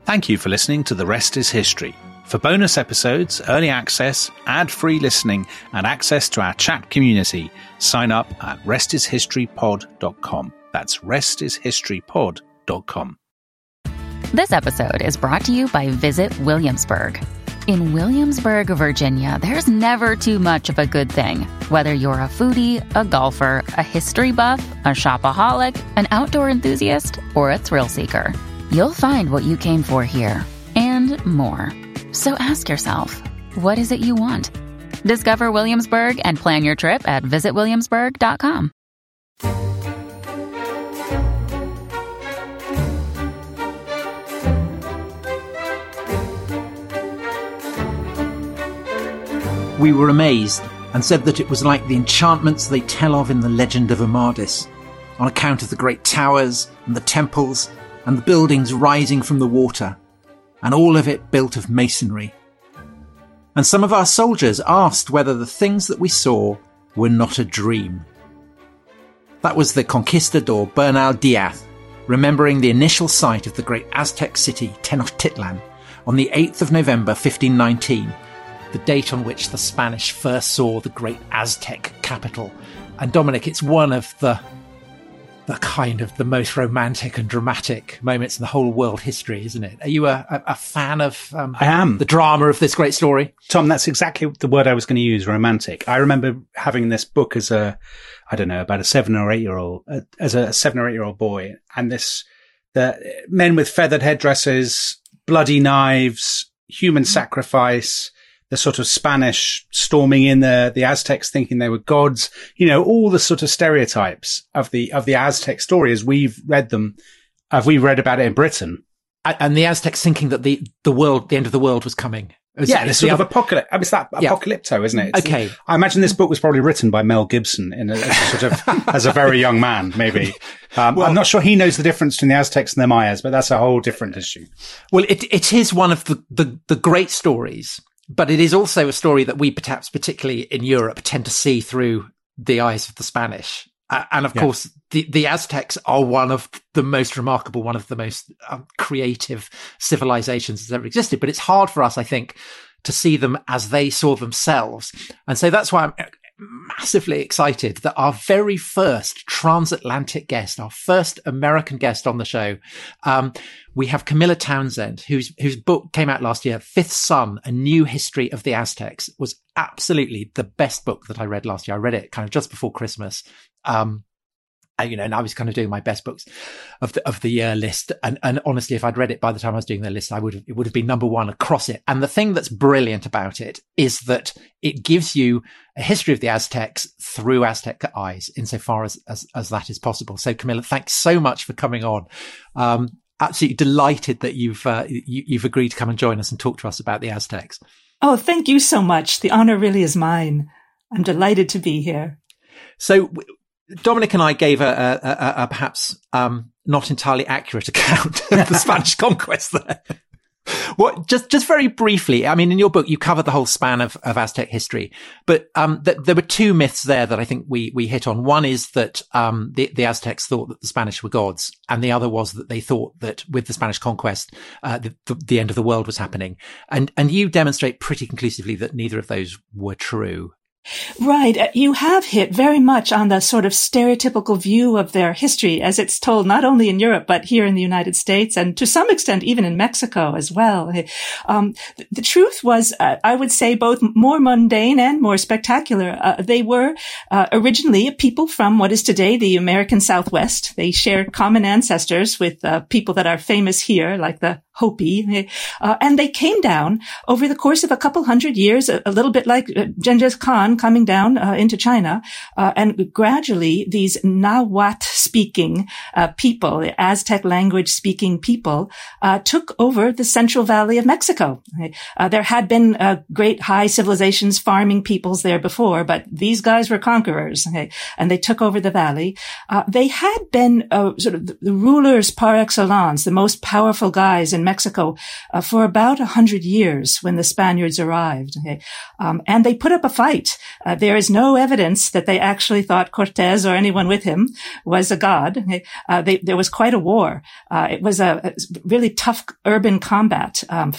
Thank you for listening to The Rest is History. For bonus episodes, early access, ad-free listening, and access to our chat community, sign up at restishistorypod.com. That's restishistorypod.com. This episode is brought to you by Visit Williamsburg. In Williamsburg, Virginia, there's never too much of a good thing. Whether you're a foodie, a golfer, a history buff, a shopaholic, an outdoor enthusiast, or a thrill seeker, you'll find what you came for here and more. So ask yourself, what is it you want? Discover Williamsburg and plan your trip at visitwilliamsburg.com. We were amazed and said that it was like the enchantments they tell of in the legend of Amadis, on account of the great towers and the temples and the buildings rising from the water, and all of it built of masonry. And some of our soldiers asked whether the things that we saw were not a dream. That was the conquistador Bernal Diaz, remembering the initial sight of the great Aztec city Tenochtitlan on the 8th of November 1519, the date on which the Spanish first saw the great Aztec capital. And Dominic, it's one of the kind of the most romantic and dramatic moments in the whole world history, isn't it? Are you a fan of I am. The drama of this great story? Tom, that's exactly the word I was going to use, romantic. I remember having this book as about a 7 or 8 year old, as a 7 or 8 year old boy. And the men with feathered headdresses, bloody knives, human sacrifice, the sort of Spanish storming in the Aztecs thinking they were gods, all the sort of stereotypes of the Aztec story as we've read them, as we read about it in Britain. And the Aztecs thinking that the end of the world was coming. This sort of apocalypse. I mean, it's that apocalypto, isn't it? Okay. I imagine this book was probably written by Mel Gibson as a very young man, maybe. I'm not sure he knows the difference between the Aztecs and the Mayas, but that's a whole different issue. Well, it is one of the great stories. But it is also a story that we perhaps, particularly in Europe, tend to see through the eyes of the Spanish. And of course, the Aztecs are one of the most remarkable, one of the most creative civilizations that's ever existed. But it's hard for us, I think, to see them as they saw themselves. And so that's why I'm massively excited that our very first transatlantic guest, our first American guest on the show, we have Camilla Townsend, whose book came out last year, Fifth Son, A New History of the Aztecs, was absolutely the best book that I read last year. I read it kind of just before Christmas. And I was kind of doing my best books of the year list. And honestly, if I'd read it by the time I was doing the list, it would have been number one across it. And the thing that's brilliant about it is that it gives you a history of the Aztecs through Aztec eyes, insofar as that is possible. So Camilla, thanks so much for coming on. Absolutely delighted that you've agreed to come and join us and talk to us about the Aztecs. Oh, thank you so much. The honor really is mine. I'm delighted to be here. So Dominic and I gave a perhaps not entirely accurate account of the Spanish conquest there. Just very briefly, I mean, in your book, you cover the whole span of Aztec history, but there were two myths there that I think we hit on. One is that the Aztecs thought that the Spanish were gods, and the other was that they thought that with the Spanish conquest, the end of the world was happening. And you demonstrate pretty conclusively that neither of those were true. Right. You have hit very much on the sort of stereotypical view of their history as it's told not only in Europe, but here in the United States and to some extent even in Mexico as well. The truth was, I would say, both more mundane and more spectacular. They were originally a people from what is today the American Southwest. They shared common ancestors with people that are famous here, like the Hopi. And they came down over the course of a couple hundred years, a little bit like Genghis Khan coming down into China. And gradually these Nahuatl-speaking people, the Aztec language-speaking people, took over the Central Valley of Mexico. There had been great high civilizations, farming peoples there before, but these guys were conquerors, and they took over the valley. They had been sort of the rulers par excellence, the most powerful guys in Mexico for about 100 years when the Spaniards arrived. And they put up a fight. There is no evidence that they actually thought Cortez or anyone with him was a god. There was quite a war. It was a really tough urban combat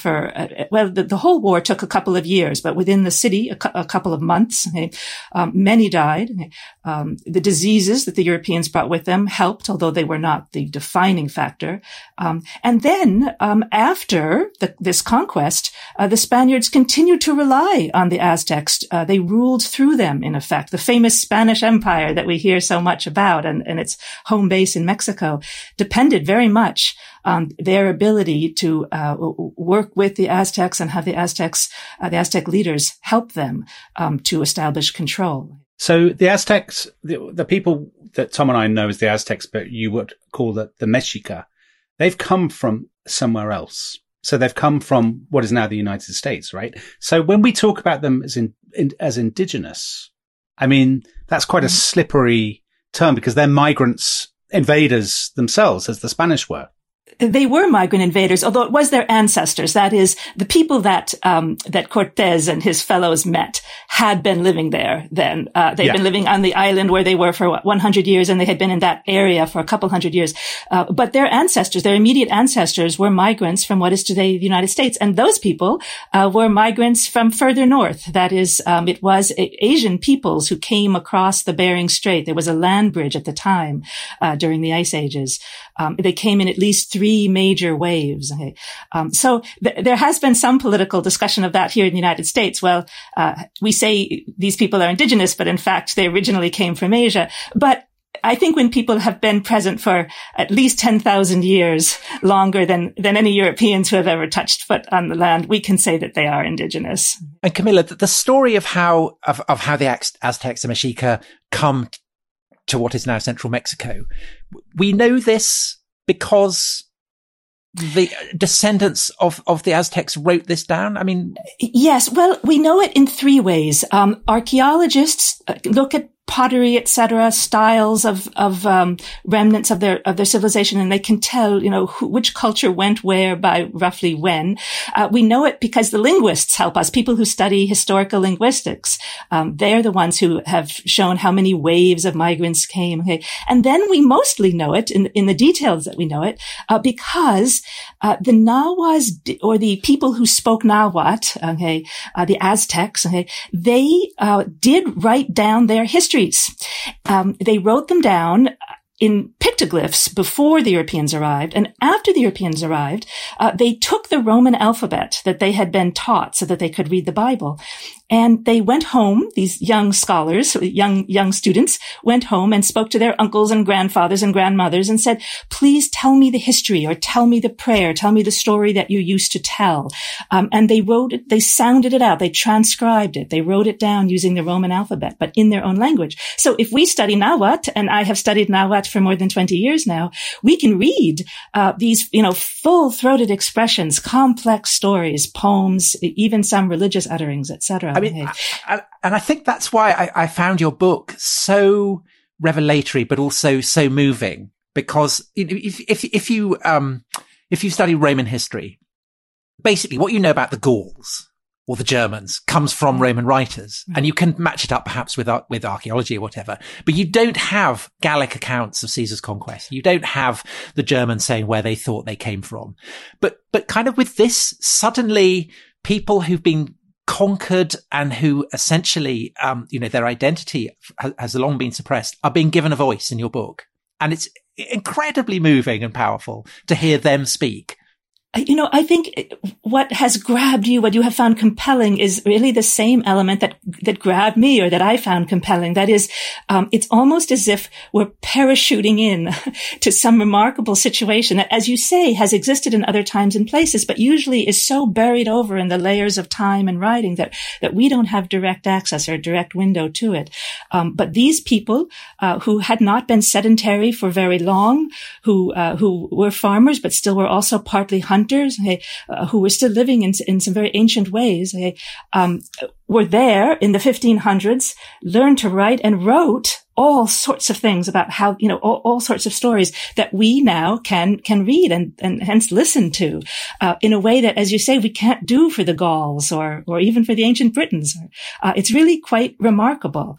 the whole war took a couple of years, but within the city, a couple of months. Many died. The diseases that the Europeans brought with them helped, although they were not the defining factor. And then after this conquest, the Spaniards continued to rely on the Aztecs. They ruled through them, in effect. The famous Spanish Empire that we hear so much about and its home base in Mexico depended very much on their ability to work with the Aztecs and have the Aztec leaders help them to establish control. So the Aztecs, the people that Tom and I know as the Aztecs, but you would call the Mexica, they've come from somewhere else. So they've come from what is now the United States, right? So when we talk about them as indigenous, I mean, that's quite a slippery term because they're migrants, invaders themselves, as the Spanish were. They were migrant invaders, although it was their ancestors. That is, the people that Cortés and his fellows met had been living there then. They'd been living on the island where they were for 100 years, and they had been in that area for a couple hundred years. But their ancestors, their immediate ancestors, were migrants from what is today the United States. And those people were migrants from further north. That is, it was Asian peoples who came across the Bering Strait. There was a land bridge at the time during the Ice Ages. They came in at least 3 major waves. Okay. So there has been some political discussion of that here in the United States. Well, we say these people are indigenous, but in fact, they originally came from Asia. But I think when people have been present for at least 10,000 years longer than any Europeans who have ever touched foot on the land, we can say that they are indigenous. And Camilla, the story of how the Aztecs and Mexica come to what is now central Mexico, we know this because the descendants of the Aztecs wrote this down? I mean, yes. Well, we know it in 3 ways. Archaeologists look at pottery, etc., styles of remnants of their civilization, and they can tell, which culture went where by roughly when. We know it because the linguists help us. People who study historical linguistics, they're the ones who have shown how many waves of migrants came. Okay, and then we mostly know it in the details that we know it because the Nahuas, or the people who spoke Nahuatl, the Aztecs, they did write down their histories. They wrote them down in pictoglyphs before the Europeans arrived. And after the Europeans arrived, they took the Roman alphabet that they had been taught so that they could read the Bible. And they went home, these young scholars, young students went home and spoke to their uncles and grandfathers and grandmothers and said, please tell me the history, or tell me the prayer, tell me the story that you used to tell. And they wrote it, they sounded it out, they transcribed it, they wrote it down using the Roman alphabet, but in their own language. So if we study Nahuatl, and I have studied Nahuatl for more than 20 years now, we can read these, full-throated expressions, complex stories, poems, even some religious utterings, etc. I mean, and I think that's why I found your book so revelatory, but also so moving, because if you study Roman history, basically what you know about the Gauls or the Germans comes from Roman writers, and you can match it up perhaps with archaeology or whatever, but you don't have Gallic accounts of Caesar's conquest. You don't have the Germans saying where they thought they came from. But kind of with this, suddenly people who've been conquered and who essentially, their identity has long been suppressed, are being given a voice in your book. And it's incredibly moving and powerful to hear them speak. I think what has grabbed you, what you have found compelling, is really the same element that grabbed me, or that I found compelling. That is, it's almost as if we're parachuting in to some remarkable situation that, as you say, has existed in other times and places, but usually is so buried over in the layers of time and writing that we don't have direct access or direct window to it. But these people, who had not been sedentary for very long, who were farmers, but still were also partly hunters, who were still living in some very ancient ways, were there in the 1500s, learned to write and wrote all sorts of things about how, all sorts of stories that we now can read and hence listen to, in a way that, as you say, we can't do for the Gauls or even for the ancient Britons. It's really quite remarkable,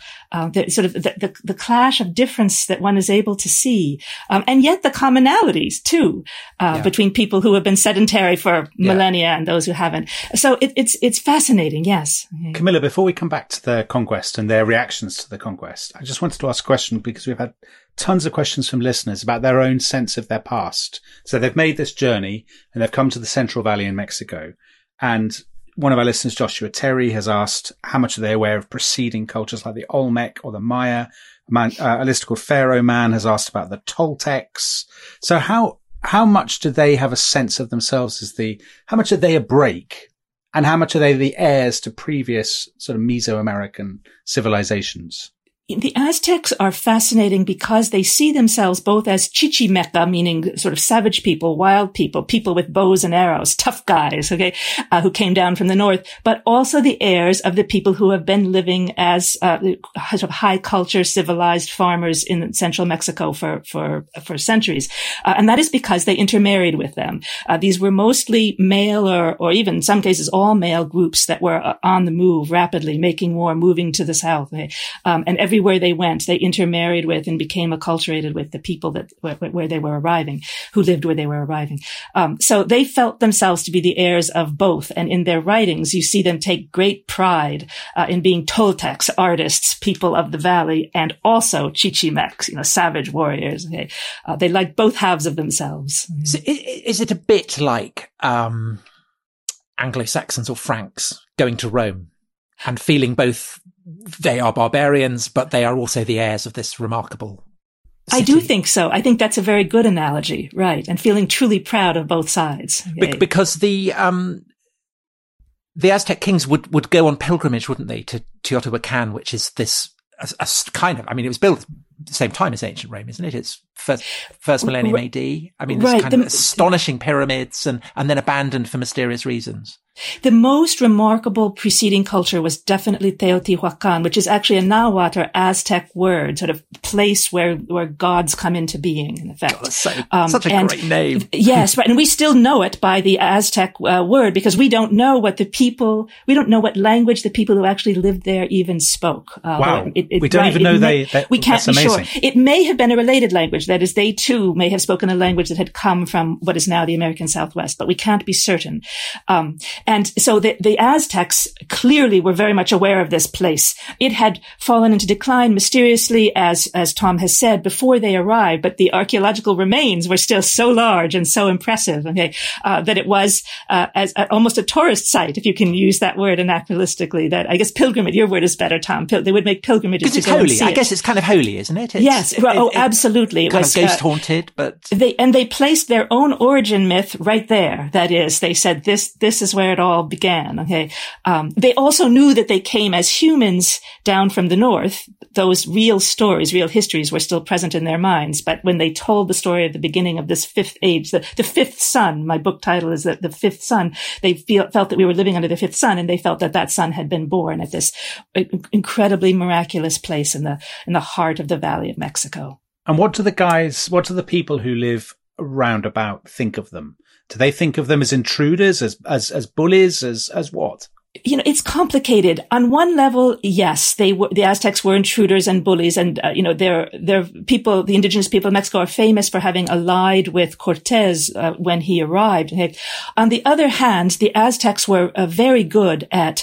the clash of difference that one is able to see, and yet the commonalities too, between people who have been sedentary for millennia and those who haven't. So it's fascinating. Yes. Camilla, before we come back to the conquest and their reactions to the conquest, I just wanted to ask a question because we've had tons of questions from listeners about their own sense of their past. So they've made this journey and they've come to the Central Valley in Mexico. And one of our listeners, Joshua Terry, has asked how much are they aware of preceding cultures like the Olmec or the Maya. A listener called Pharaoh Man has asked about the Toltecs. So how much do they have a sense of themselves as how much are they a break? And how much are they the heirs to previous sort of Mesoamerican civilizations? The Aztecs are fascinating because they see themselves both as Chichimeca, meaning sort of savage people, wild people with bows and arrows, tough guys, who came down from the north, but also the heirs of the people who have been living as sort of high culture, civilized farmers in central Mexico for centuries. And that is because they intermarried with them. These were mostly male or even in some cases all male groups that were on the move rapidly, making war, moving to the south. And everywhere they went, they intermarried with and became acculturated with the people where they were arriving, who lived where they were arriving. So they felt themselves to be the heirs of both. And in their writings, you see them take great pride in being Toltecs, artists, people of the valley, and also Chichimecs, savage warriors. They like both halves of themselves. So is it a bit like Anglo-Saxons or Franks going to Rome and feeling both they are barbarians, but they are also the heirs of this remarkable city? I do think so. I think that's a very good analogy, right? And feeling truly proud of both sides. Because the Aztec kings would go on pilgrimage, wouldn't they, to Teotihuacan, which is this a kind of, it was built at the same time as ancient Rome, isn't it? It's first millennium AD. This kind of astonishing pyramids and then abandoned for mysterious reasons. The most remarkable preceding culture was definitely Teotihuacan, which is actually a Nahuatl or Aztec word, sort of place where gods come into being, in effect. God, such a great name. Yes, right. And we still know it by the Aztec word because we don't know what language the people who actually lived there even spoke. Wow. We don't even know we can't be amazing. Sure. It may have been a related language. That is, they too may have spoken a language that had come from what is now the American Southwest, but we can't be certain. And so the Aztecs clearly were very much aware of this place. It had fallen into decline mysteriously, as Tom has said, before they arrived, but the archaeological remains were still so large and so impressive, that it was as almost a tourist site, if you can use that word anachronistically. That I guess pilgrimage. Your word is better, Tom. They would make pilgrimages because to go holy. and see I guess it's kind of holy, isn't it? Yes. Absolutely. It was ghost haunted, but they placed their own origin myth right there. That is, they said this is where it all began. They also knew that they came as humans down from the north. Those real stories, real histories were still present in their minds. But when they told the story of the beginning of this fifth age, the fifth sun, my book title is the fifth sun, they felt that we were living under the fifth sun, and they felt that sun had been born at this incredibly miraculous place in the heart of the Valley of Mexico. And what do the people who live round about think of them? Do they think of them as intruders, as bullies, as what? It's complicated. On one level, yes, the Aztecs were intruders and bullies, and their people, the indigenous people of Mexico, are famous for having allied with Cortez when he arrived. On the other hand, the Aztecs were very good at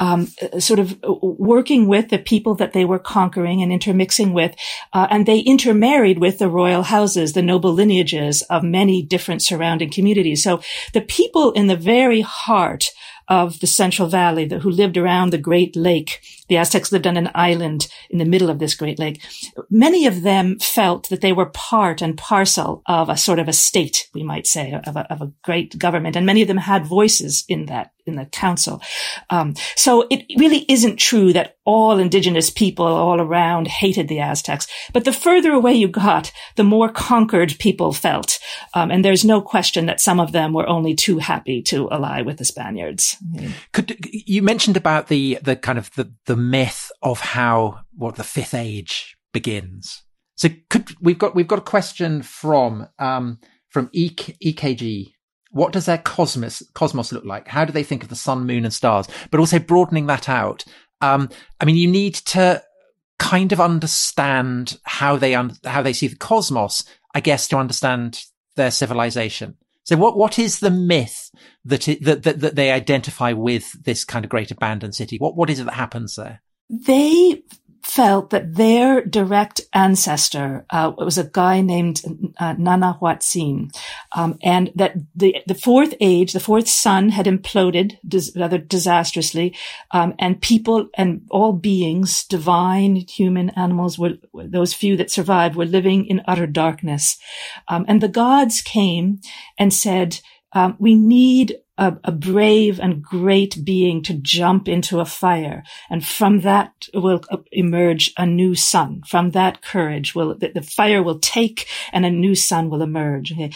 sort of working with the people that they were conquering and intermixing with, and they intermarried with the royal houses, the noble lineages of many different surrounding communities. So the people in the very heart of the Central Valley who lived around the Great Lake. The Aztecs lived on an island in the middle of this Great Lake. Many of them felt that they were part and parcel of a sort of a state, we might say, of a great government. And many of them had voices in the council. So it really isn't true that all indigenous people all around hated the Aztecs. But the further away you got, the more conquered people felt. And there's no question that some of them were only too happy to ally with the Spaniards. You mentioned about the kind of the myth of how the Fifth Age begins. So we've got a question from EKG. What does their cosmos look like? How do they think of the sun, moon and stars? But also broadening that out. You need to kind of understand how they see the cosmos, I guess, to understand their civilization. So what is the myth that they identify with this kind of great abandoned city? What is it that happens there? They felt that their direct ancestor was a guy named Nana Huatzin, and that the fourth age, the fourth sun, had imploded rather disastrously, and people and all beings, divine, human, animals, those few that survived, were living in utter darkness. And the gods came and said, we need a brave and great being to jump into a fire. And from that will emerge a new sun. From that courage the fire will take and a new sun will emerge. Okay?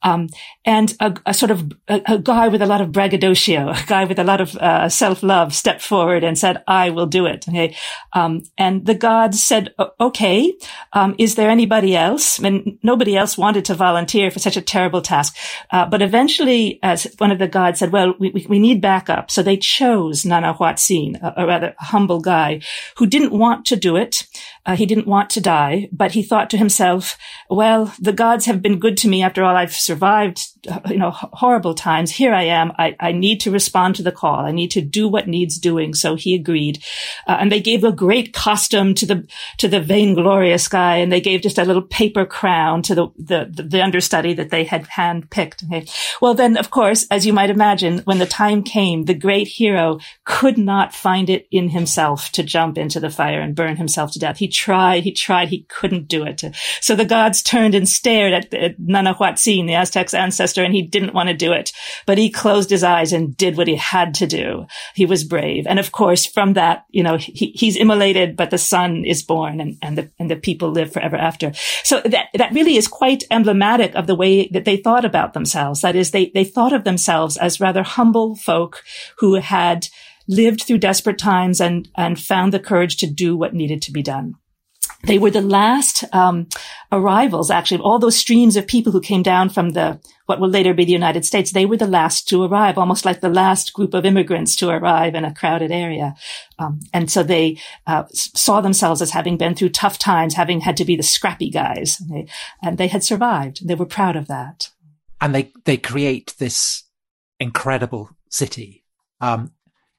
And a sort of a guy with a lot of braggadocio, a guy with a lot of self-love stepped forward and said, I will do it. Okay? And the gods said, okay, is there anybody else? And nobody else wanted to volunteer for such a terrible task. But eventually, as one of the gods said, well, we need backup. So they chose Nana Huatzin, a rather humble guy who didn't want to do it. He didn't want to die, but he thought to himself, well, the gods have been good to me. After all, I've survived, horrible times. Here I am. I need to respond to the call. I need to do what needs doing. So he agreed. And they gave a great costume to the vainglorious guy. And they gave just a little paper crown to the understudy that they had handpicked. Okay. Well, then, of course, as you might imagine, when the time came, the great hero could not find it in himself to jump into the fire and burn himself to death. He tried, he couldn't do it. So the gods turned and stared at Nana Huatzin, the Aztec's ancestor, and he didn't want to do it. But he closed his eyes and did what he had to do. He was brave. And of course, from that, he's immolated, but the son is born and the people live forever after. So that really is quite emblematic of the way that they thought about themselves. That is, they thought of themselves as rather humble folk who had lived through desperate times and found the courage to do what needed to be done. They were the last arrivals, actually, of all those streams of people who came down from what will later be the United States. They were the last to arrive, almost like the last group of immigrants to arrive in a crowded area. And so they saw themselves as having been through tough times, having had to be the scrappy guys. And they had survived. They were proud of that. And they create this incredible city. I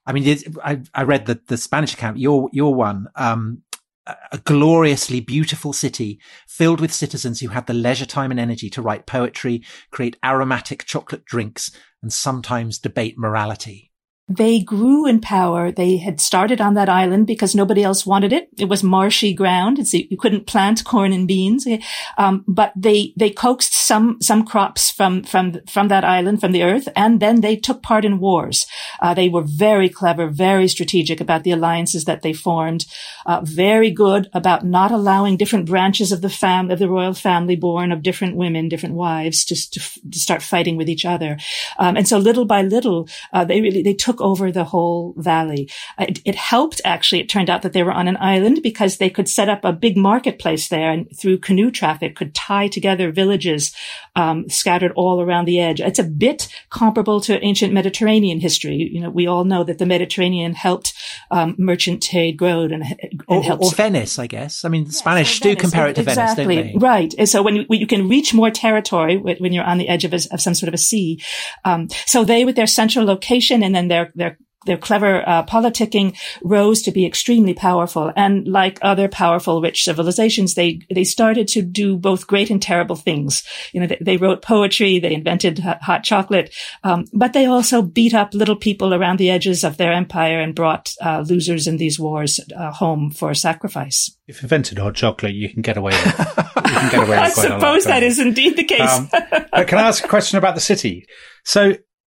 read the Spanish account, your one, a gloriously beautiful city filled with citizens who had the leisure time and energy to write poetry, create aromatic chocolate drinks, and sometimes debate morality. They grew in power. They had started on that island because nobody else wanted it. It was marshy ground. You couldn't plant corn and beans. But they coaxed some crops from that island, from the earth, and then they took part in wars. They were very clever, very strategic about the alliances that they formed, very good about not allowing different branches of the royal family born of different women, different wives to start fighting with each other. And so little by little, they took over the whole valley. It helped, actually. It turned out that they were on an island because they could set up a big marketplace there and through canoe traffic could tie together villages scattered all around the edge. It's a bit comparable to ancient Mediterranean history. We all know that the Mediterranean helped merchant trade grow and helped. Or Venice, I guess. I mean, the Spanish do compare it to Venice, don't they? Right. And so when you can reach more territory when you're on the edge of some sort of a sea. So they, with their central location and then their clever politicking, rose to be extremely powerful. And like other powerful, rich civilizations, they started to do both great and terrible things. They wrote poetry, they invented hot chocolate, but they also beat up little people around the edges of their empire and brought losers in these wars home for sacrifice. If you invented hot chocolate, you can get away with it. I suppose that is indeed the case. But can I ask a question about the city? So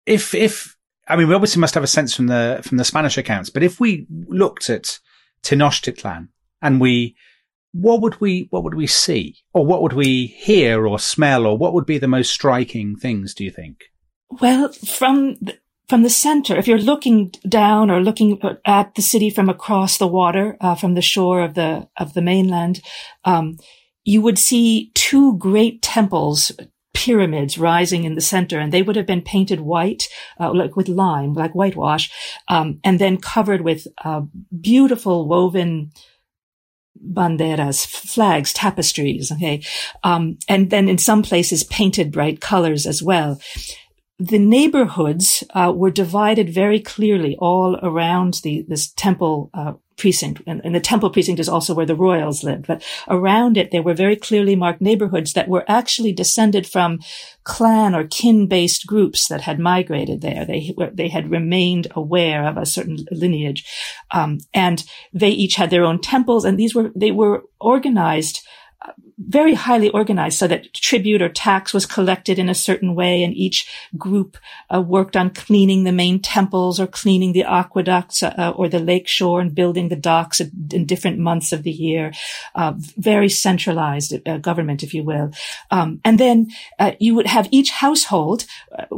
we obviously must have a sense from the Spanish accounts, but if we looked at Tenochtitlan and what would we see, or what would we hear or smell, or what would be the most striking things, do you think? Well, from from the center, if you're looking down or looking at the city from across the water, from the shore of the mainland, you would see two great temples, pyramids rising in the center, and they would have been painted white, like with lime, like whitewash, and then covered with beautiful woven banderas, flags, tapestries. Okay. And then in some places painted bright colors as well. The neighborhoods were divided very clearly all around this temple precinct. And the temple precinct is also where the royals lived. But around it, there were very clearly marked neighborhoods that were actually descended from clan or kin-based groups that had migrated there. They had remained aware of a certain lineage. And they each had their own temples, and they were organized, very highly organized, so that tribute or tax was collected in a certain way, and each group worked on cleaning the main temples or cleaning the aqueducts or the lake shore and building the docks in different months of the year. Very centralized government, if you will. And then you would have each household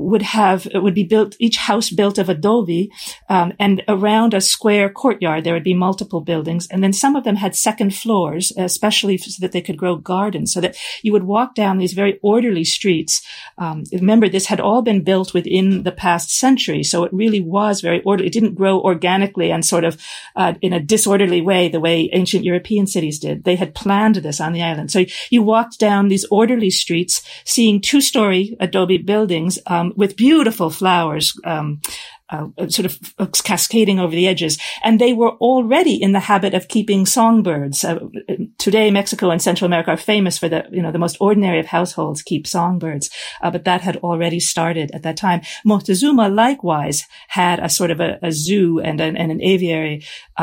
each house built of adobe, and around a square courtyard there would be multiple buildings, and then some of them had second floors, especially so that they could grow gardens, so that you would walk down these very orderly streets. Remember, this had all been built within the past century, so it really was very orderly. It didn't grow organically and sort of in a disorderly way, the way ancient European cities did. They had planned this on the island. So you walked down these orderly streets, seeing two-story adobe buildings with beautiful flowers, sort of cascading over the edges. And they were already in the habit of keeping songbirds. Today, Mexico and Central America are famous for the most ordinary of households keep songbirds. But that had already started at that time. Moctezuma likewise had a sort of a zoo and an aviary,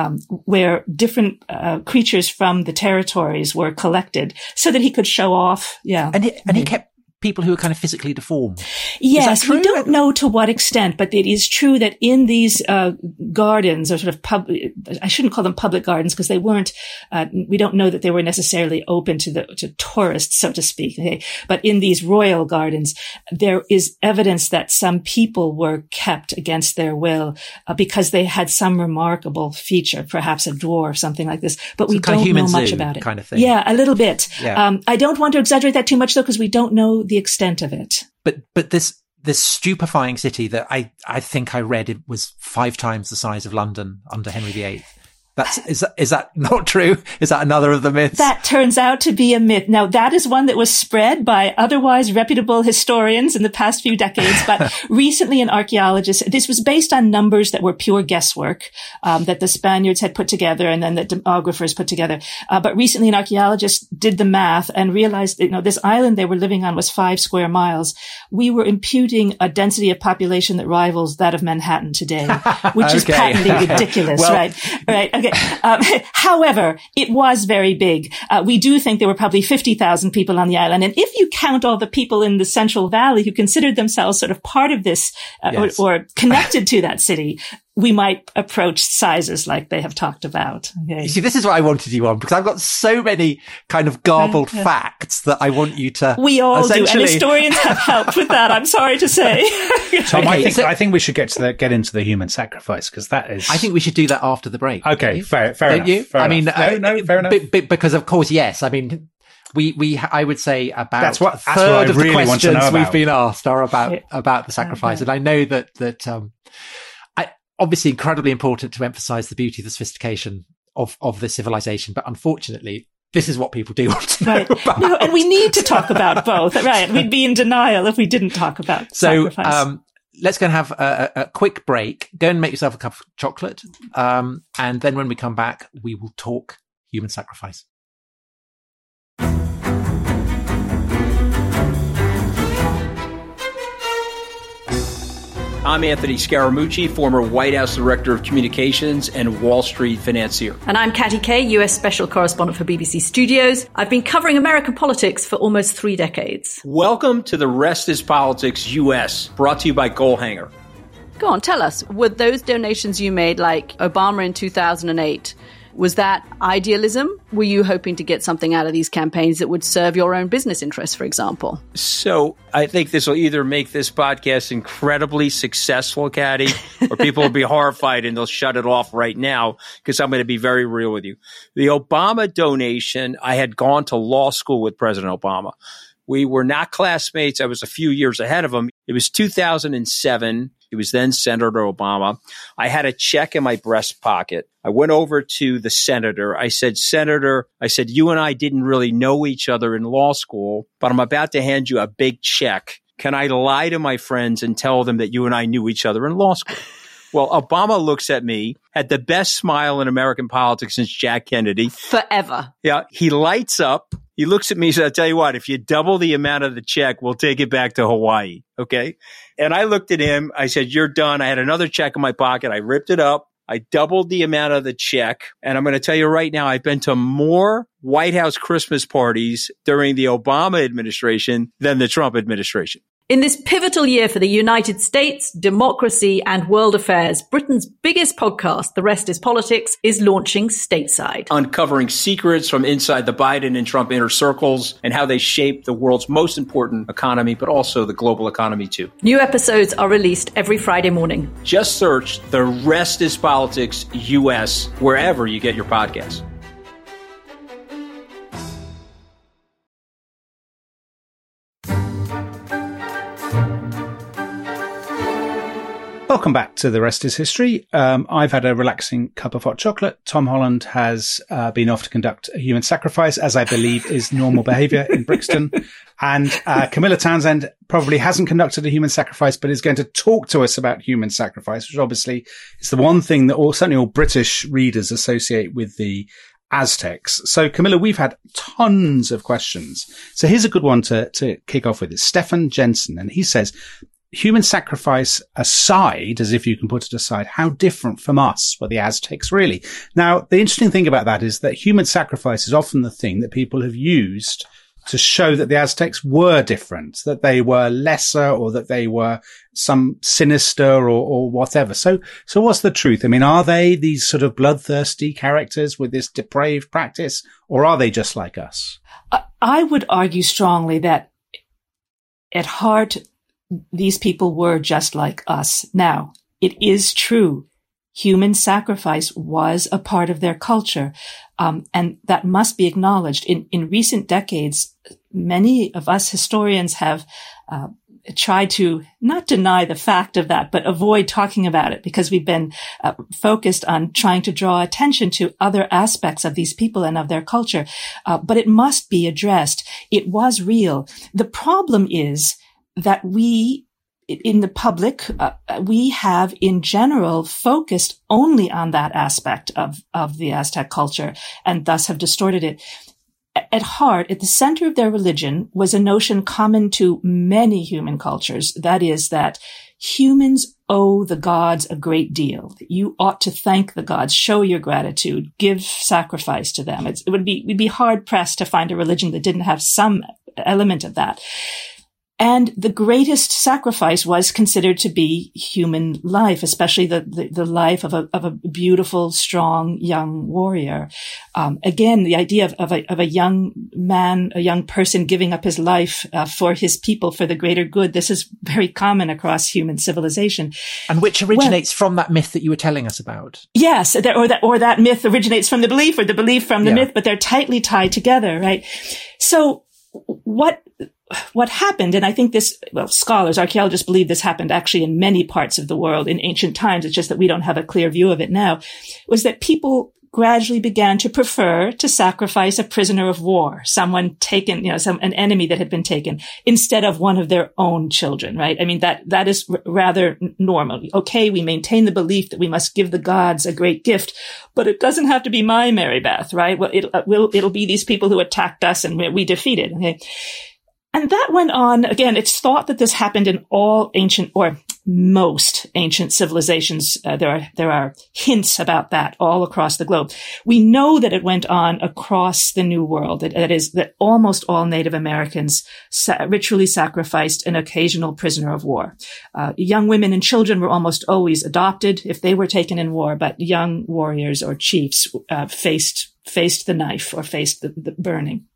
where different creatures from the territories were collected so that he could show off. Yeah. And he kept people who are kind of physically deformed. Yes, we don't know to what extent, but it is true that in these gardens, or sort of I shouldn't call them public gardens because they weren't. We don't know that they were necessarily open to tourists, so to speak. Okay? But in these royal gardens, there is evidence that some people were kept against their will because they had some remarkable feature, perhaps a dwarf, something like this. But we don't know much about it. Kind of thing. Yeah, a little bit. Yeah. I don't want to exaggerate that too much, though, because we don't know the extent of it. But this stupefying city that I think I read, it was 5 times the size of London under Henry VIII. Is that not true? Is that another of the myths? That turns out to be a myth. Now, that is one that was spread by otherwise reputable historians in the past few decades. But recently an archaeologist, this was based on numbers that were pure guesswork, that the Spaniards had put together and then the demographers put together. But recently an archaeologist did the math and realized that, this island they were living on was 5 square miles. We were imputing a density of population that rivals that of Manhattan today, which is patently ridiculous, right? Right. Okay. However, it was very big. We do think there were probably 50,000 people on the island. And if you count all the people in the Central Valley who considered themselves sort of part of this, yes, or connected to that city, we might approach sizes like they have talked about. Okay. You see, this is what I wanted you on, because I've got so many kind of garbled facts that I want you to. We all do, and historians have helped with that, I'm sorry to say. Tom, I think we should get into the human sacrifice, because that is. I think we should do that after the break. Okay, fair enough. You? Fair enough. No, fair enough. Because of course, yes. I mean, I would say about that's what a third of really the questions we've been asked are about the sacrifice, and I know that obviously incredibly important to emphasize the beauty, the sophistication of this civilization, but unfortunately, this is what people do want to know about. No, and we need to talk about both, right? We'd be in denial if we didn't talk about sacrifice. Let's go and have a quick break. Go and make yourself a cup of chocolate. And then when we come back, we will talk human sacrifice. I'm Anthony Scaramucci, former White House Director of Communications and Wall Street financier. And I'm Katty Kay, US Special Correspondent for BBC Studios. I've been covering American politics for almost 3 decades. Welcome to The Rest is Politics US, brought to you by Goalhanger. Go on, tell us, were those donations you made, like Obama in 2008, Was that idealism? Were you hoping to get something out of these campaigns that would serve your own business interests, for example? So I think this will either make this podcast incredibly successful, Caddy, or people will be horrified and they'll shut it off right now because I'm going to be very real with you. The Obama donation, I had gone to law school with President Obama. We were not classmates. I was a few years ahead of him. It was 2007. He was then Senator Obama. I had a check in my breast pocket. I went over to the senator. I said, Senator, you and I didn't really know each other in law school, but I'm about to hand you a big check. Can I lie to my friends and tell them that you and I knew each other in law school? Well, Obama looks at me, had the best smile in American politics since Jack Kennedy. Forever. Yeah. He lights up. He looks at me and says, I'll tell you what, if you double the amount of the check, we'll take it back to Hawaii. Okay. And I looked at him. I said, you're done. I had another check in my pocket. I ripped it up. I doubled the amount of the check. And I'm going to tell you right now, I've been to more White House Christmas parties during the Obama administration than the Trump administration. In this pivotal year for the United States, democracy, and world affairs, Britain's biggest podcast, The Rest is Politics, is launching stateside. Uncovering secrets from inside the Biden and Trump inner circles and how they shape the world's most important economy, but also the global economy too. New episodes are released every Friday morning. Just search The Rest is Politics US wherever you get your podcasts. Welcome back to The Rest is History. I've had a relaxing cup of hot chocolate. Tom Holland has been off to conduct a human sacrifice, as I believe is normal behaviour in Brixton. And Camilla Townsend probably hasn't conducted a human sacrifice, but is going to talk to us about human sacrifice, which obviously is the one thing that certainly all British readers associate with the Aztecs. So, Camilla, we've had tons of questions. So here's a good one to kick off with. It's Stefan Jensen, and he says, human sacrifice aside, as if you can put it aside, how different from us were the Aztecs really? Now, the interesting thing about that is that human sacrifice is often the thing that people have used to show that the Aztecs were different, that they were lesser or that they were some sinister or whatever. So what's the truth? I mean, are they these sort of bloodthirsty characters with this depraved practice, or are they just like us? I would argue strongly that at heart, these people were just like us. Now, it is true. Human sacrifice was a part of their culture. And that must be acknowledged. In recent decades, many of us historians have tried to not deny the fact of that, but avoid talking about it because we've been focused on trying to draw attention to other aspects of these people and of their culture. But it must be addressed. It was real. The problem is that we, in the public, we have in general focused only on that aspect of the Aztec culture and thus have distorted it. At heart, at the center of their religion was a notion common to many human cultures. That is that humans owe the gods a great deal. You ought to thank the gods, show your gratitude, give sacrifice to them. We'd be hard pressed to find a religion that didn't have some element of that. And the greatest sacrifice was considered to be human life, especially the life of a beautiful, strong, young warrior. Again, the idea of a young man, a young person giving up his life for his people, for the greater good. This is very common across human civilization. And which originates from that myth that you were telling us about. Yes, or that myth originates from the belief, or the belief from the myth, but they're tightly tied together, right? So what happened, and I think scholars, archaeologists believe this happened actually in many parts of the world in ancient times, it's just that we don't have a clear view of it now, was that people gradually began to prefer to sacrifice a prisoner of war, someone taken, an enemy that had been taken, instead of one of their own children, right? I mean, that is rather normal. Okay, we maintain the belief that we must give the gods a great gift, but it doesn't have to be my Mary Beth, right? Well, it'll be these people who attacked us and we defeated, okay? And that went on. Again, it's thought that this happened in all ancient, or most ancient civilizations. There are hints about that all across the globe. We know that it went on across the New World. That is, that almost all Native Americans ritually sacrificed an occasional prisoner of war. Young women and children were almost always adopted if they were taken in war, but young warriors or chiefs faced the knife or faced the burning.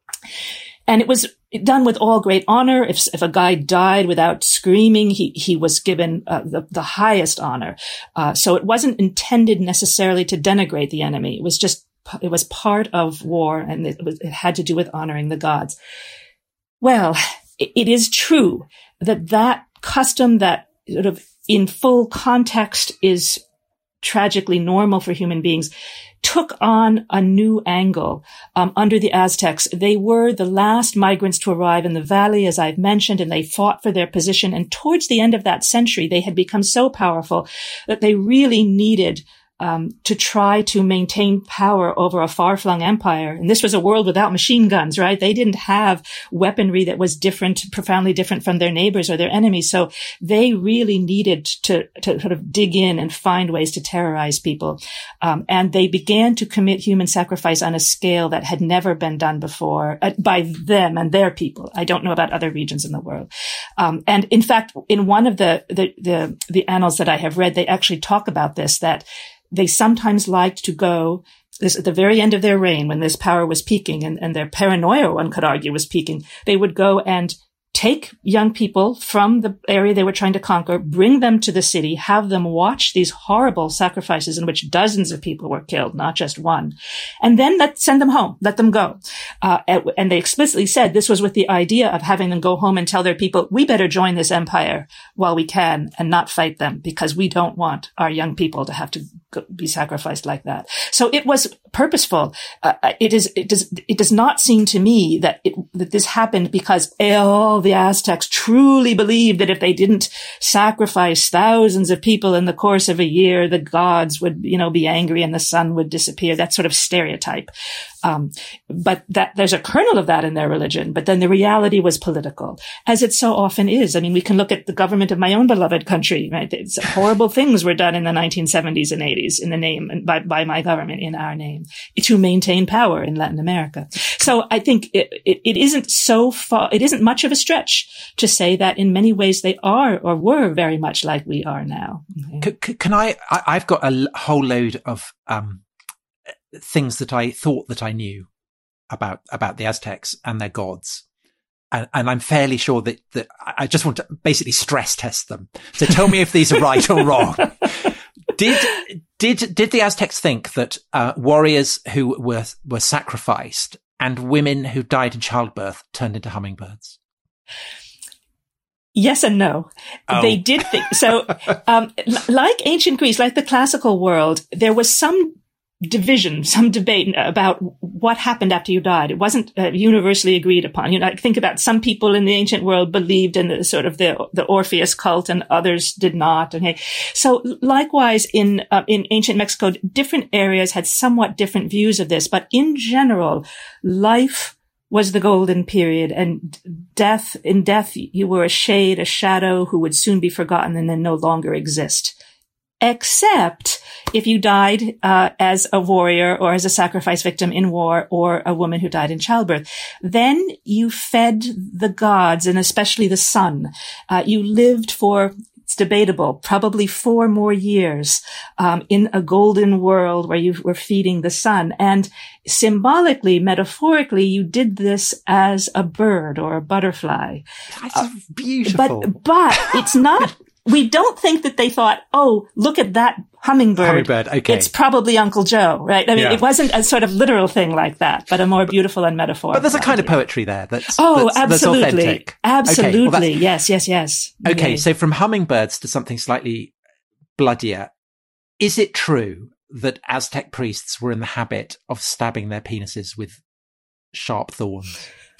And it was done with all great honor. If a guy died without screaming, he was given the highest honor. So it wasn't intended necessarily to denigrate the enemy. It was part of war, and it had to do with honoring the gods. Well, it is true that custom, that sort of in full context is tragically normal for human beings, took on a new angle under the Aztecs. They were the last migrants to arrive in the valley, as I've mentioned, and they fought for their position. And towards the end of that century, they had become so powerful that they really needed to try to maintain power over a far-flung empire. And this was a world without machine guns, right? They didn't have weaponry that was profoundly different from their neighbors or their enemies. So they really needed to sort of dig in and find ways to terrorize people. And they began to commit human sacrifice on a scale that had never been done before by them and their people. I don't know about other regions in the world. And in fact, in one of the annals that I have read, they actually talk about this, that they sometimes liked to go, this at the very end of their reign, when this power was peaking and their paranoia, one could argue, was peaking, they would go and take young people from the area they were trying to conquer, bring them to the city, have them watch these horrible sacrifices in which dozens of people were killed, not just one, and then send them home, let them go. And they explicitly said this was with the idea of having them go home and tell their people, we better join this empire while we can and not fight them, because we don't want our young people to have to be sacrificed like that. So it was purposeful. It does not seem to me that this happened because the Aztecs truly believed that if they didn't sacrifice thousands of people in the course of a year, the gods would, be angry and the sun would disappear. That sort of stereotype. But that there's a kernel of that in their religion, but then the reality was political, as it so often is. I mean, we can look at the government of my own beloved country, right? Horrible things were done in the 1970s and 80s in the name, by my government, in our name, to maintain power in Latin America. So I think it isn't so far, it isn't much of a stretch to say that in many ways they are or were very much like we are now. Can I've got a whole load of, things that I thought that I knew about the Aztecs and their gods. And I'm fairly sure that I just want to basically stress test them. So tell me if these are right or wrong. Did the Aztecs think that, warriors who were sacrificed and women who died in childbirth turned into hummingbirds? Yes and no. Oh. They did think so. Like ancient Greece, like the classical world, there was some debate about what happened after you died. It wasn't universally agreed upon. I think about some people in the ancient world believed in the Orpheus cult and others did not. Okay. So likewise in ancient Mexico, different areas had somewhat different views of this, but in general, life was the golden period, and in death, you were a shade, a shadow who would soon be forgotten and then no longer exist. Except if you died as a warrior or as a sacrifice victim in war, or a woman who died in childbirth, then you fed the gods, and especially the sun. You lived for, it's debatable, probably 4 more years in a golden world where you were feeding the sun. And symbolically, metaphorically, you did this as a bird or a butterfly. That's beautiful. But it's not... We don't think that they thought, oh, look at that hummingbird. Okay. It's probably Uncle Joe, right? I mean, It wasn't a sort of literal thing like that, but a more beautiful and metaphorical. But there's a kind of poetry there that's absolutely. That's authentic. Absolutely. Okay, well, yes. Okay. So from hummingbirds to something slightly bloodier, is it true that Aztec priests were in the habit of stabbing their penises with sharp thorns?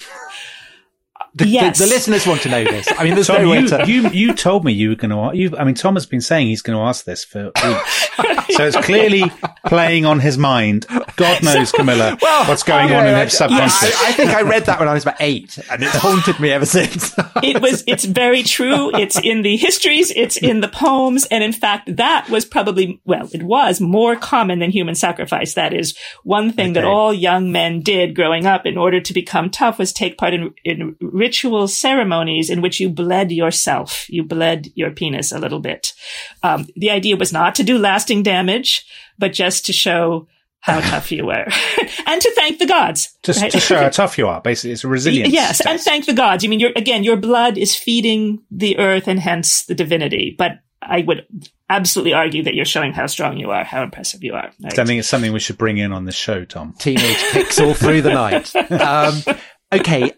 Yes. The listeners want to know this. I mean, there's no way to... You told me you were going to... Tom has been saying he's going to ask this for weeks. So it's clearly playing on his mind. God knows, Camilla, what's going on in his subconscious. I think I read that when I was about 8, and it's haunted me ever since. It's very true. It's in the histories, it's in the poems, and in fact, that was probably, it was more common than human sacrifice. That is one thing that all young men did growing up in order to become tough, was take part in ritual ceremonies in which you bled yourself. You bled your penis a little bit. The idea was not to do lasting damage, but just to show how tough you were and to thank the gods. Just to show how tough you are. Basically, it's a resilience Yes, test. and thank the gods. I mean, your blood is feeding the earth and hence the divinity. But I would absolutely argue that you're showing how strong you are, how impressive you are. Right? I think it's something we should bring in on this show, Tom. Teenage kicks all through the night. Okay.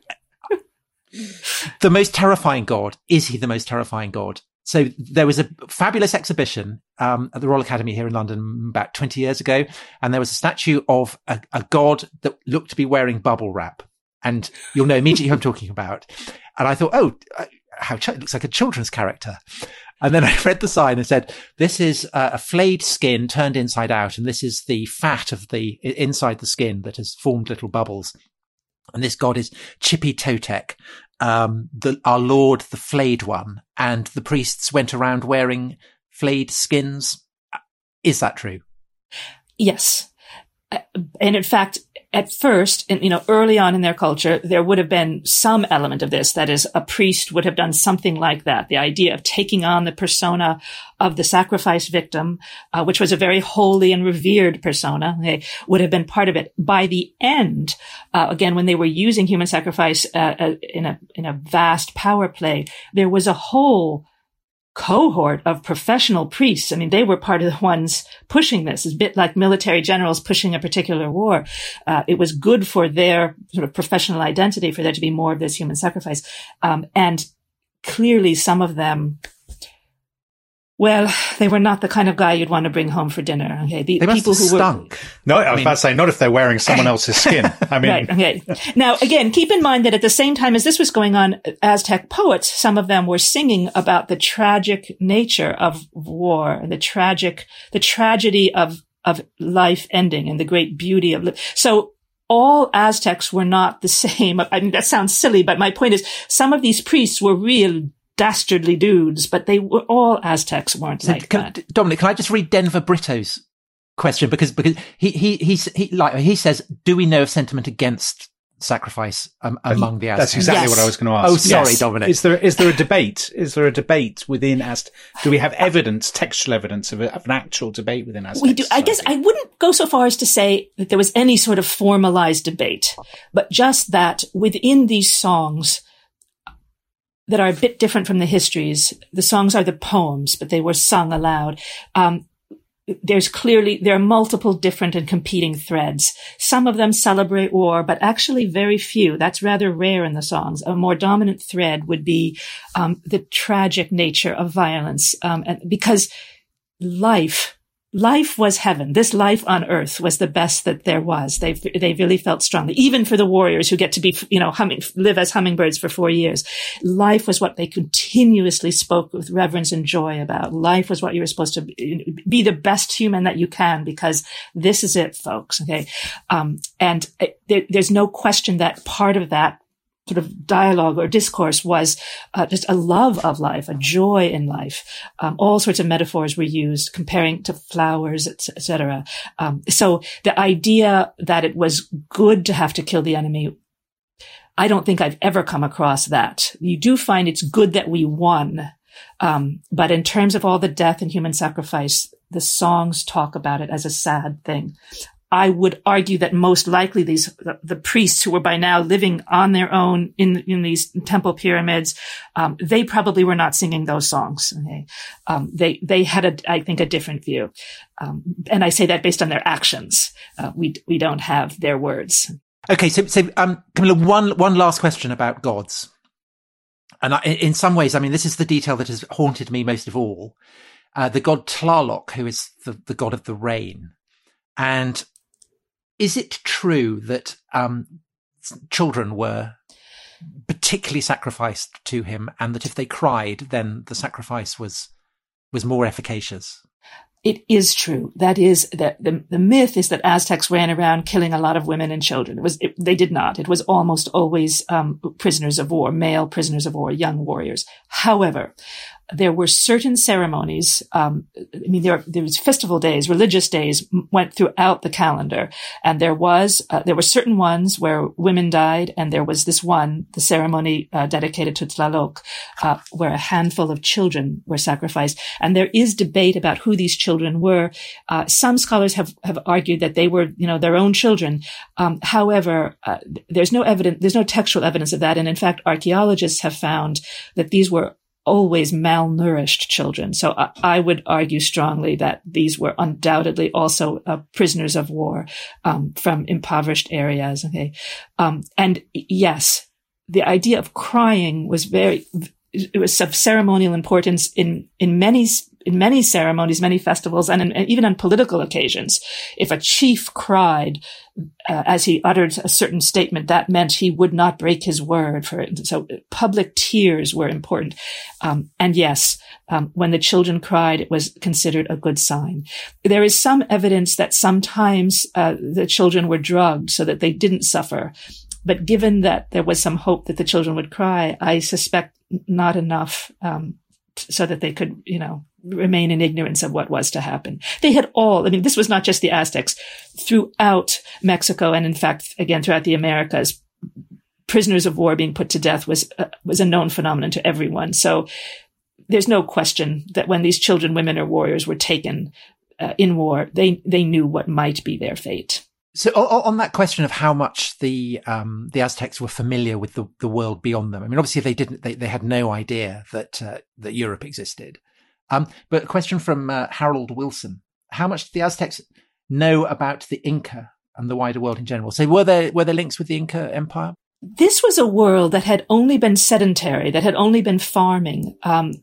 The most terrifying God. Is he the most terrifying God? So there was a fabulous exhibition at the Royal Academy here in London about 20 years ago, and there was a statue of a god that looked to be wearing bubble wrap. And you'll know immediately who I'm talking about. And I thought, it looks like a children's character. And then I read the sign and said, this is a flayed skin turned inside out, and this is the fat of the inside the skin that has formed little bubbles. And this god is Chippy Totek, our Lord, the flayed one. And the priests went around wearing flayed skins. Is that true? Yes. And in fact, at first, early on in their culture, there would have been some element of this. That is, a priest would have done something like that. The idea of taking on the persona of the sacrifice victim, which was a very holy and revered persona, would have been part of it. By the end, again, when they were using human sacrifice in a vast power play, there was a whole cohort of professional priests. I mean, they were part of the ones pushing this. It's a bit like military generals pushing a particular war. It was good for their sort of professional identity for there to be more of this human sacrifice. And clearly some of them, they were not the kind of guy you'd want to bring home for dinner. Okay, they must have stunk. No, I was about to say, not if they're wearing someone else's skin. I mean, right, okay. Now, again, keep in mind that at the same time as this was going on, Aztec poets, some of them were singing about the tragic nature of war and the tragedy of life ending and the great beauty of life. So all Aztecs were not the same. I mean, that sounds silly, but my point is some of these priests were real dastardly dudes, but they were all Aztecs weren't like that. Dominic, can I just read Denver Brito's question? Because he says, do we know of sentiment against sacrifice among the Aztecs? That's exactly what I was going to ask. Oh, sorry, yes. Dominic. Is there a debate? Is there a debate within Aztec? Do we have evidence, textual evidence of an actual debate within Aztec? We do. I guess I wouldn't go so far as to say that there was any sort of formalized debate, but just that within these songs that are a bit different from the histories. The songs are the poems, but they were sung aloud. There are multiple different and competing threads. Some of them celebrate war, but actually very few. That's rather rare in the songs. A more dominant thread would be the tragic nature of violence, and because life was heaven. This life on earth was the best that there was. They really felt strongly, even for the warriors who get to be, live as hummingbirds for 4 years. Life was what they continuously spoke with reverence and joy about. Life was what you were supposed to be the best human that you can, because this is it, folks. Okay. There's no question that part of that sort of dialogue or discourse was just a love of life, a joy in life. All sorts of metaphors were used, comparing to flowers, etc. So the idea that it was good to have to kill the enemy, I don't think I've ever come across that. You do find it's good that we won. But in terms of all the death and human sacrifice, the songs talk about it as a sad thing. I would argue that most likely the priests who were by now living on their own in these temple pyramids, they probably were not singing those songs. Okay? They had I think a different view. And I say that based on their actions. We don't have their words. Okay. So, Camilla, one last question about gods. And in some ways, I mean, this is the detail that has haunted me most of all. The god Tlaloc, who is the god of the rain. And is it true that children were particularly sacrificed to him, and that if they cried, then the sacrifice was more efficacious? It is true. That is the myth is that Aztecs ran around killing a lot of women and children. They did not. It was almost always prisoners of war, male prisoners of war, young warriors. However, there were certain ceremonies. There was festival days, religious days went throughout the calendar, and there were certain ones where women died, and there was this one, the ceremony dedicated to Tlaloc, where a handful of children were sacrificed. And there is debate about who these children were. Some scholars have argued that they were, their own children. However, there's no textual evidence of that, and in fact, archaeologists have found that these were always malnourished children. So I would argue strongly that these were undoubtedly also prisoners of war from impoverished areas. Okay, and yes, the idea of crying was it was of ceremonial importance in many ceremonies, many festivals, and even on political occasions. If a chief cried as he uttered a certain statement, that meant he would not break his word for it. So public tears were important. And yes, when the children cried, it was considered a good sign. There is some evidence that sometimes the children were drugged so that they didn't suffer. But given that there was some hope that the children would cry, I suspect not enough so that they could, remain in ignorance of what was to happen. They had this was not just the Aztecs. Throughout Mexico, and in fact, again, throughout the Americas, prisoners of war being put to death was a known phenomenon to everyone. So there's no question that when these children, women, or warriors were taken in war, they knew what might be their fate. So on that question of how much the Aztecs were familiar with the world beyond them, obviously if they didn't, they had no idea that Europe existed. But a question from Harold Wilson: how much did the Aztecs know about the Inca and the wider world in general? So were there links with the Inca Empire? This was a world that had only been sedentary, that had only been farming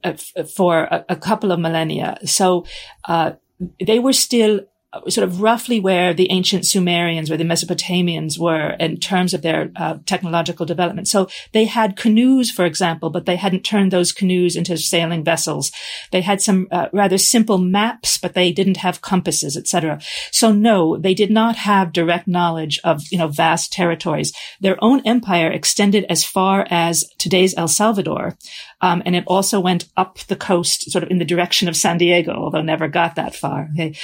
for a couple of millennia. So they were still sort of roughly where the ancient Sumerians or the Mesopotamians were in terms of their technological development. So they had canoes, for example, but they hadn't turned those canoes into sailing vessels. They had some rather simple maps, but they didn't have compasses, etc. So no, they did not have direct knowledge of, vast territories. Their own empire extended as far as today's El Salvador. And it also went up the coast, sort of in the direction of San Diego, although never got that far. Okay.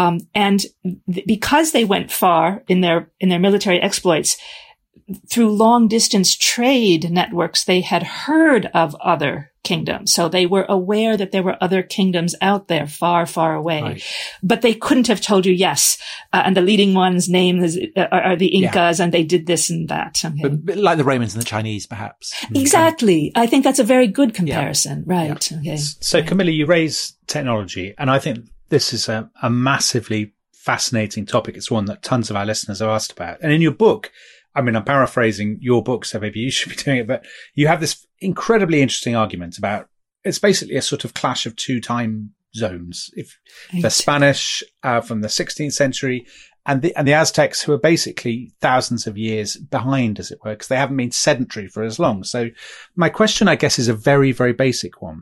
Because they went far in their military exploits, through long distance trade networks, they had heard of other kingdoms. So they were aware that there were other kingdoms out there far, far away, right. But they couldn't have told you, yes. And the leading one's name are the Incas, and they did this and that. Okay. But like the Romans and the Chinese, perhaps. Exactly. I think that's a very good comparison. Yeah. Right. Yeah. Okay. So Camilla, you raise technology, and I think this is a massively fascinating topic. It's one that tons of our listeners are asked about. And in your book, I'm paraphrasing your book, so maybe you should be doing it, but you have this incredibly interesting argument about, it's basically a sort of clash of two time zones. If the Spanish from the 16th century and the Aztecs, who are basically thousands of years behind, as it were, because they haven't been sedentary for as long. So my question, I guess, is a very, very basic one.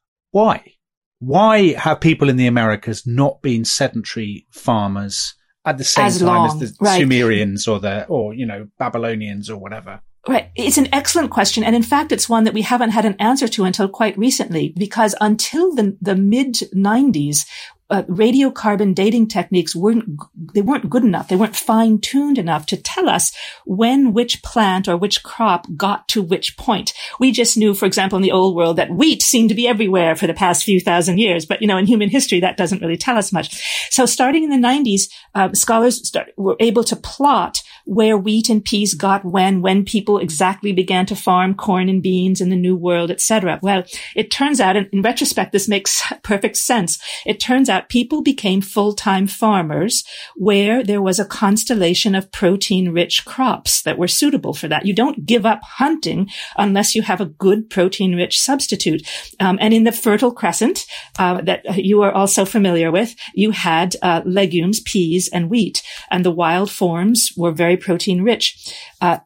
Why have people in the Americas not been sedentary farmers at the same time as the right. Sumerians or Babylonians or whatever? Right. It's an excellent question. And in fact, it's one that we haven't had an answer to until quite recently, because until the mid 90s, radiocarbon dating techniques weren't good enough. They weren't fine-tuned enough to tell us when which plant or which crop got to which point. We just knew, for example, in the old world, that wheat seemed to be everywhere for the past few thousand years. But, in human history, that doesn't really tell us much. So starting in the 90s, scholars were able to plot where wheat and peas got when people exactly began to farm corn and beans in the New World, etc. Well, it turns out, and in retrospect, this makes perfect sense. It turns out people became full-time farmers where there was a constellation of protein-rich crops that were suitable for that. You don't give up hunting unless you have a good protein-rich substitute. And in the Fertile Crescent, that you are also familiar with, you had legumes, peas, and wheat. And the wild forms were very very protein rich.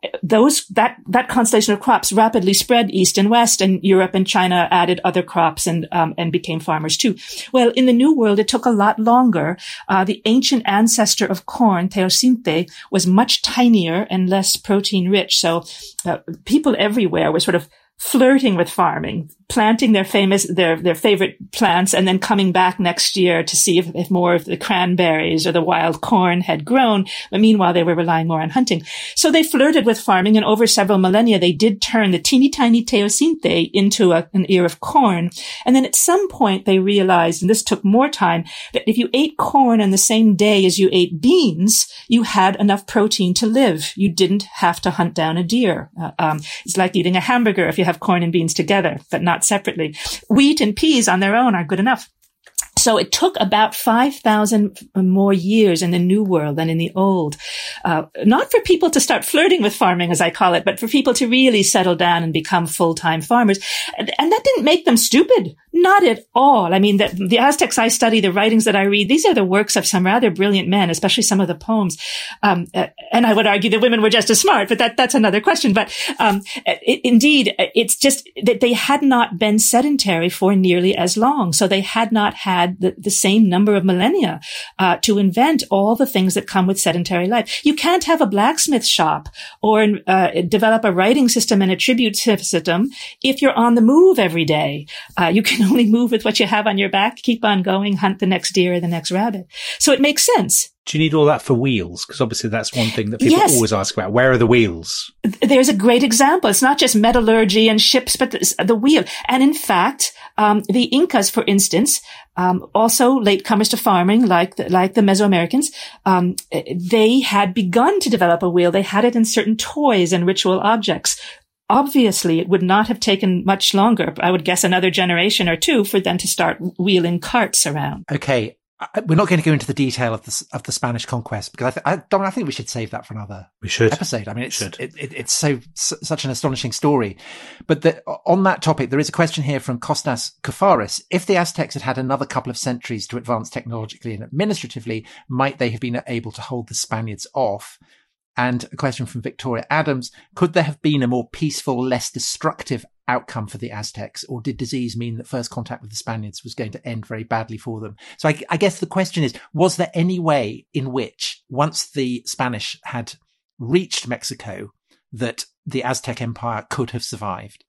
That constellation of crops rapidly spread east and west, and Europe and China added other crops and became farmers too. Well, in the New World, it took a lot longer. The ancient ancestor of corn, Teosinte, was much tinier and less protein rich. So people everywhere were sort of flirting with farming, planting their favorite plants, and then coming back next year to see if more of the cranberries or the wild corn had grown. But meanwhile, they were relying more on hunting. So they flirted with farming, and over several millennia, they did turn the teeny tiny Teosinte into an ear of corn. And then at some point, they realized, and this took more time, that if you ate corn on the same day as you ate beans, you had enough protein to live. You didn't have to hunt down a deer. It's like eating a hamburger if you have corn and beans together, but not separately. Wheat and peas on their own are good enough. So it took about 5,000 more years in the New World than in the Old. Not for people to start flirting with farming, as I call it, but for people to really settle down and become full-time farmers. And that didn't make them stupid. Not at all. I mean, the Aztecs I study, the writings that I read, these are the works of some rather brilliant men, especially some of the poems. And I would argue that women were just as smart, but that's another question. But indeed, it's just that they had not been sedentary for nearly as long. So they had not had the same number of millennia to invent all the things that come with sedentary life. You can't have a blacksmith shop or develop a writing system and a tribute system if you're on the move every day. You can only move with what you have on your back, keep on going, hunt the next deer or the next rabbit. So it makes sense. Do you need all that for wheels? Because obviously that's one thing that people always ask about. Where are the wheels? There's a great example. It's not just metallurgy and ships, but the wheel. And in fact, the Incas, for instance, also latecomers to farming, like the Mesoamericans, they had begun to develop a wheel. They had it in certain toys and ritual objects. Obviously, it would not have taken much longer, I would guess another generation or two, for them to start wheeling carts around. Okay. We're not going to go into the detail of the Spanish conquest, because I think we should save that for another episode. I mean, it's such an astonishing story. But on that topic, there is a question here from Kostas Koufaris. If the Aztecs had had another couple of centuries to advance technologically and administratively, might they have been able to hold the Spaniards off? And a question from Victoria Adams. Could there have been a more peaceful, less destructive outcome for the Aztecs, or did disease mean that first contact with the Spaniards was going to end very badly for them? So I guess the question is, was there any way in which, once the Spanish had reached Mexico, that the Aztec Empire could have survived?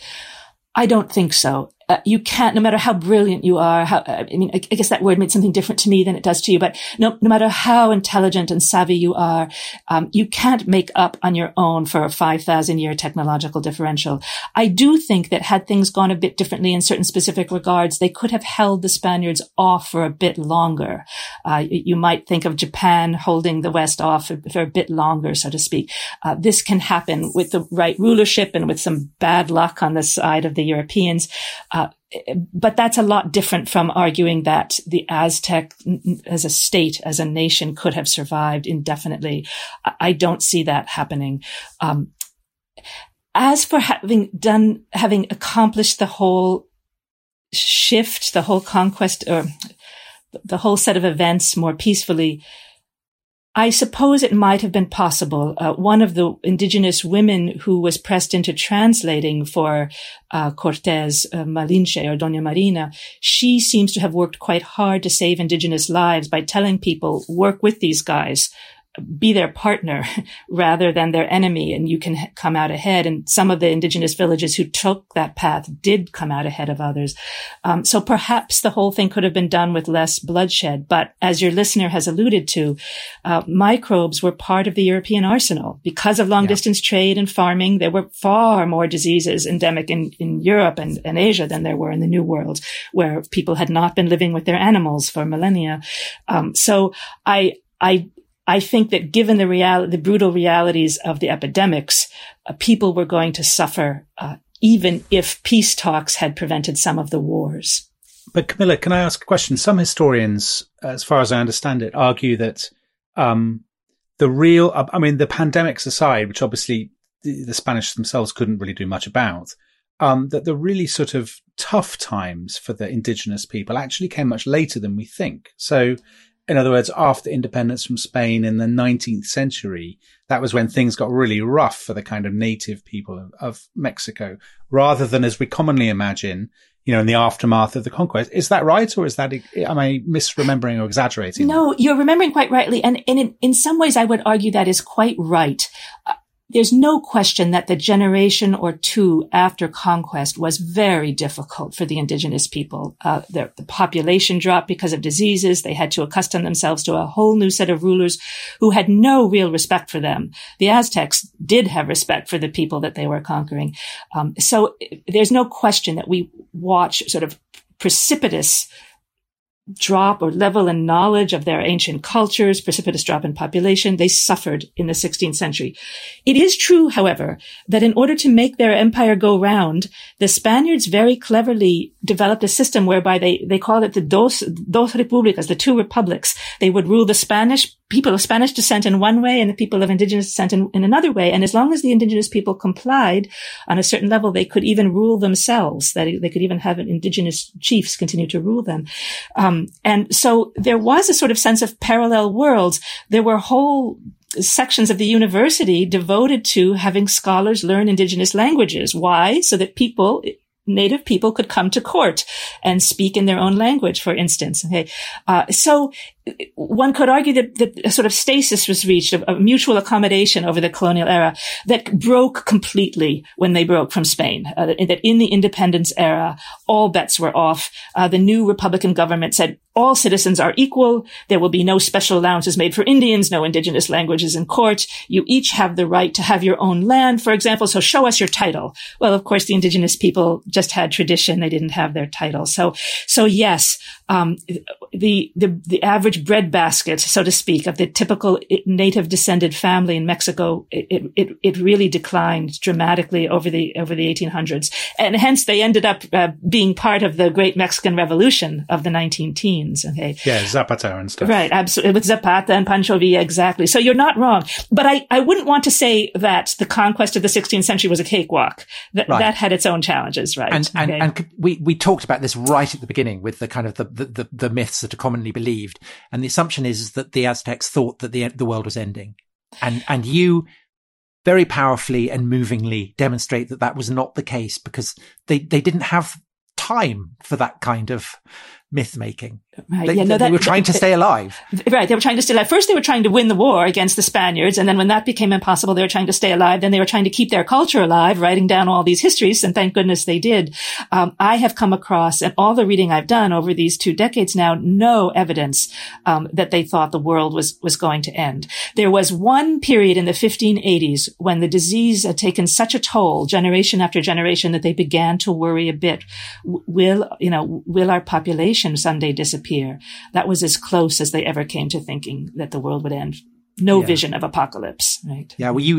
I don't think so. You can't, no matter how brilliant you are, I guess that word meant something different to me than it does to you, but no matter how intelligent and savvy you are, you can't make up on your own for a 5,000 year technological differential. I do think that had things gone a bit differently in certain specific regards, they could have held the Spaniards off for a bit longer. You might think of Japan holding the West off for a bit longer, so to speak. This can happen with the right rulership and with some bad luck on the side of the Europeans. But that's a lot different from arguing that the Aztec as a state, as a nation, could have survived indefinitely. I don't see that happening. As for having accomplished the whole shift, the whole conquest, or the whole set of events more peacefully, I suppose it might have been possible. One of the indigenous women who was pressed into translating for Cortés, Malinche, or Doña Marina, she seems to have worked quite hard to save indigenous lives by telling people, work with these guys, be their partner rather than their enemy, and you can come out ahead. And some of the indigenous villages who took that path did come out ahead of others. So perhaps the whole thing could have been done with less bloodshed. But as your listener has alluded to, microbes were part of the European arsenal. Because of long distance trade and farming, there were far more diseases endemic in Europe and Asia than there were in the New World, where people had not been living with their animals for millennia. So I think that given the brutal realities of the epidemics, people were going to suffer, even if peace talks had prevented some of the wars. But Camilla, can I ask a question? Some historians, as far as I understand it, argue that the pandemics aside, which obviously the Spanish themselves couldn't really do much about, that the really sort of tough times for the indigenous people actually came much later than we think. So in other words, after independence from Spain in the 19th century, that was when things got really rough for the kind of native people of Mexico, rather than as we commonly imagine, in the aftermath of the conquest. Is that right? Or am I misremembering or exaggerating? No, you're remembering quite rightly. And in some ways, I would argue that is quite right. There's no question that the generation or two after conquest was very difficult for the indigenous people. The population dropped because of diseases. They had to accustom themselves to a whole new set of rulers who had no real respect for them. The Aztecs did have respect for the people that they were conquering. So there's no question that we watch sort of precipitous drop or level in knowledge of their ancient cultures, precipitous drop in population. They suffered in the 16th century. It is true, however, that in order to make their empire go round, the Spaniards very cleverly developed a system whereby they called it the dos repúblicas, the two republics. They would rule the people of Spanish descent in one way and the people of indigenous descent in another way. And as long as the indigenous people complied on a certain level, they could even rule themselves. That they could even have indigenous chiefs continue to rule them. And so there was a sort of sense of parallel worlds. There were whole sections of the university devoted to having scholars learn indigenous languages. Why? So that native people could come to court and speak in their own language, for instance. Okay. So one could argue that a sort of stasis was reached of mutual accommodation over the colonial era that broke completely when they broke from Spain. That in the independence era, all bets were off. The new Republican government said all citizens are equal. There will be no special allowances made for Indians, no indigenous languages in court. You each have the right to have your own land, for example. So show us your title. Well, of course, the indigenous people just had tradition. They didn't have their title. So yes, the average breadbasket, so to speak, of the typical native descended family in Mexico, it really declined dramatically over the 1800s. And hence they ended up being part of the great Mexican Revolution of the 1910s. Okay. Yeah, Zapata and stuff. Right, absolutely. With Zapata and Pancho Villa, exactly. So you're not wrong. But I wouldn't want to say that the conquest of the 16th century was a cakewalk. That had its own challenges, right? And we talked about this right at the beginning with the kind of the myths that are commonly believed. And the assumption is that the Aztecs thought that the world was ending. And you very powerfully and movingly demonstrate that was not the case, because they didn't have time for that kind of myth making. Right. They were trying to stay alive. Right. They were trying to stay alive. First, they were trying to win the war against the Spaniards. And then when that became impossible, they were trying to stay alive. Then they were trying to keep their culture alive, writing down all these histories. And thank goodness they did. I have come across, in all the reading I've done over these 2 decades now, no evidence that they thought the world was going to end. There was one period in the 1580s when the disease had taken such a toll, generation after generation, that they began to worry a bit. Will our population someday disappear? That was as close as they ever came to thinking that the world would end. No vision of apocalypse, right? Yeah. Well,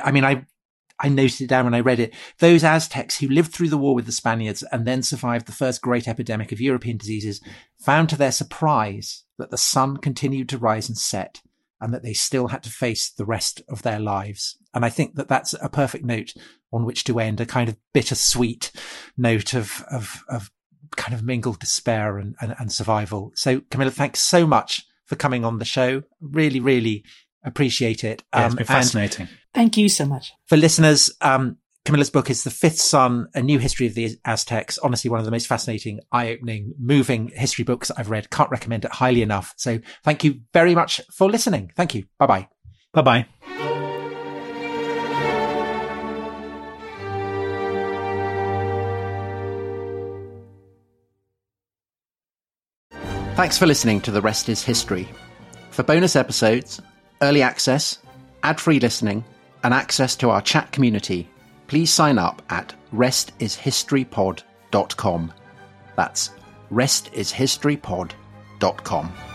I noted it down when I read it. Those Aztecs who lived through the war with the Spaniards and then survived the first great epidemic of European diseases found to their surprise that the sun continued to rise and set, and that they still had to face the rest of their lives. And I think that that's a perfect note on which to end, a kind of bittersweet note of kind of mingled despair and survival. So Camilla, thanks so much for coming on the show. Really, really appreciate it. It's been fascinating. Thank you so much. For listeners, Camilla's book is The Fifth Sun, A New History of the Aztecs. Honestly, one of the most fascinating, eye-opening, moving history books I've read. Can't recommend it highly enough. So thank you very much for listening. Thank you. Bye-bye. Bye-bye. Thanks for listening to The Rest is History. For bonus episodes, early access, ad-free listening, and access to our chat community, please sign up at restishistorypod.com. That's restishistorypod.com.